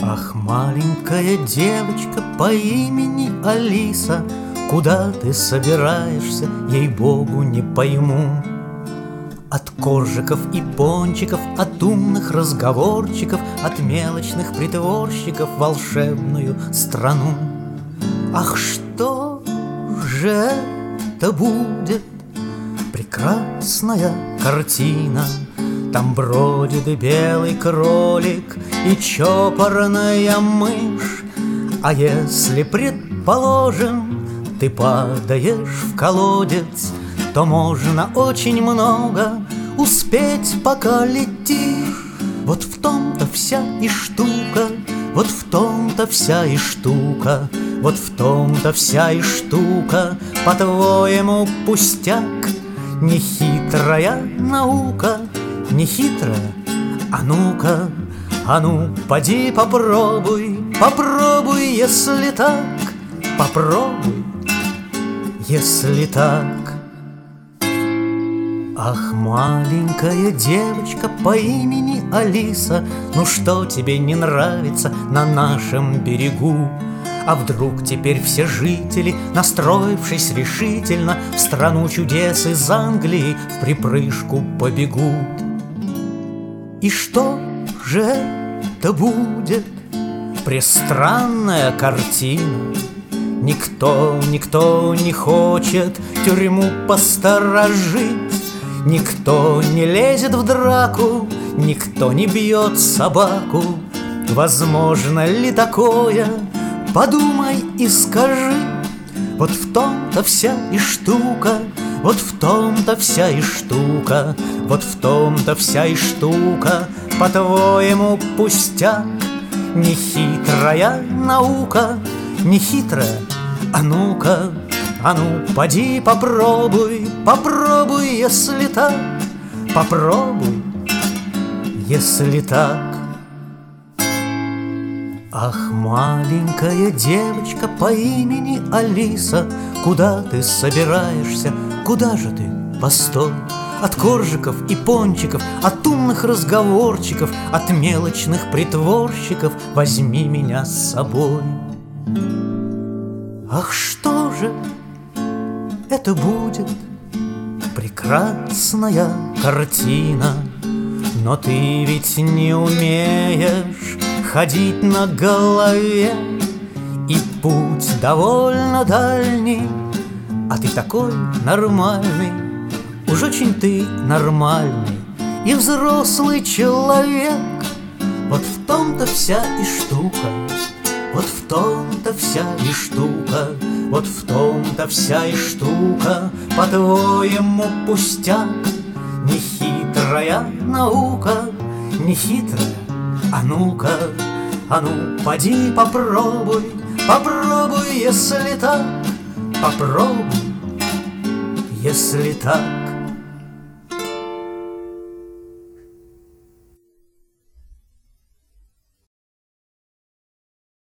Ах, маленькая девочка по имени Алиса, куда ты собираешься, ей-богу, не пойму. От коржиков и пончиков, от умных разговорчиков, от мелочных притворщиков в волшебную страну. Ах, что же это будет? Прекрасная картина. Там бродит белый кролик и чопорная мышь. А если, предположим, ты падаешь в колодец, то можно очень много успеть, пока летишь. Вот в том-то вся и штука, вот в том-то вся и штука, вот в том-то вся и штука. По-твоему, пустяк? Нехитрая наука, нехитрая? А ну-ка, а ну, поди попробуй, попробуй, если так, попробуй, если так. Ах, маленькая девочка по имени Алиса, ну что тебе не нравится на нашем берегу? А вдруг теперь все жители, настроившись решительно, в страну чудес из Англии в припрыжку побегут? И что же это будет? Престранная картина. Никто не хочет тюрьму посторожить, никто не лезет в драку, никто не бьет собаку. Возможно ли такое? Подумай и скажи. Вот в том-то вся и штука, вот в том-то вся и штука, вот в том-то вся и штука. По-твоему, пустяк? Нехитрая наука, нехитрая? А ну-ка, а ну, поди попробуй, попробуй, если так, попробуй, если так. Ах, маленькая девочка по имени Алиса, куда ты собираешься, куда же ты? Постой! От коржиков и пончиков, от умных разговорчиков, от мелочных притворщиков возьми меня с собой. Ах, что же это будет? Прекрасная картина. Но ты ведь не умеешь ходить на голове, и путь довольно дальний, а ты такой нормальный, уж очень ты нормальный и взрослый человек. Вот в том-то вся и штука, вот в том-то вся и штука, вот в том-то вся и штука. По-твоему, пустяк? Нехитрая наука, нехитрая? А ну-ка, а ну, поди попробуй, попробуй, если так, попробуй, если так.